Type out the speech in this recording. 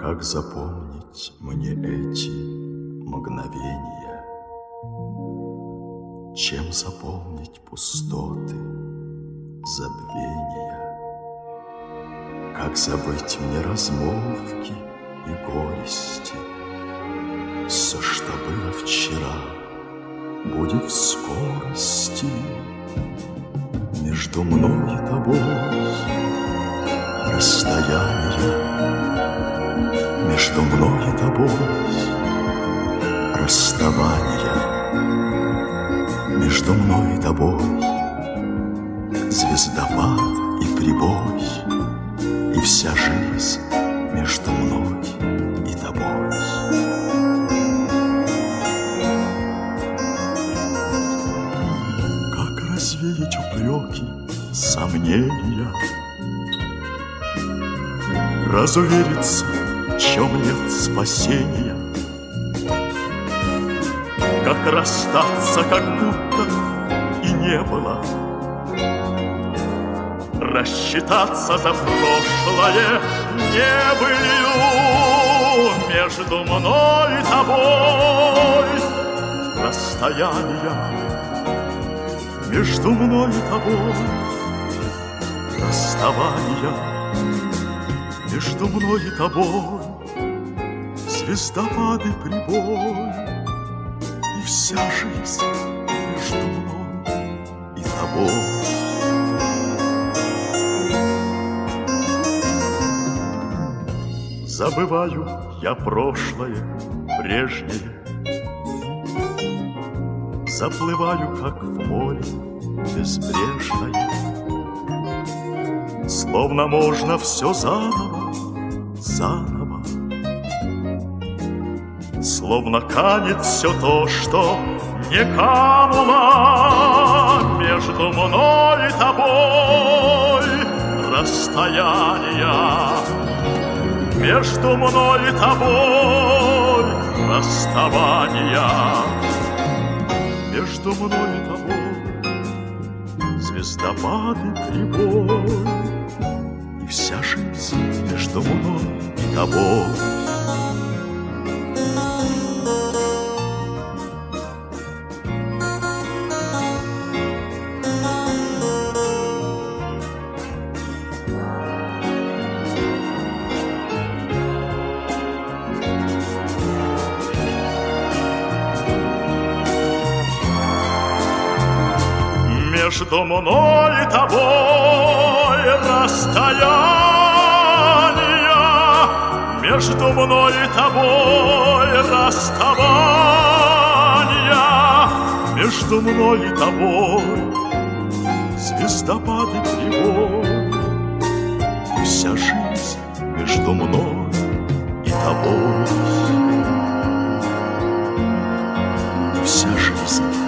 Как запомнить мне эти мгновения? Чем заполнить пустоты, забвения? Как забыть мне размолвки и горести? Все, что было вчера, будет в скорости. Между мной и тобой расстояние, между мной и тобой расставание, между мной и тобой звездопад и прибой, и вся жизнь между мной и тобой. Как развеять упреки, сомнения, разувериться, в чем нет спасения? Как расстаться, как будто и не было, рассчитаться за прошлое небылью. Между мной и тобой расстояние, между мной и тобой расставание, между мной и тобой звездопад и прибой, и вся жизнь между мной и тобой. Забываю я прошлое прежнее, заплываю, как в море безбрежное, словно можно все заново, заново, словно канет все то, что не кануло. Между мной и тобой расстояние, между мной и тобой расставание, между мной и тобой звездопад и прибой, и вся жизнь между мной и тобой. Между мной и тобой расстояние, между мной и тобой расставание, между мной и тобой звездопад и прибой, и вся жизнь между мной и тобой, и вся жизнь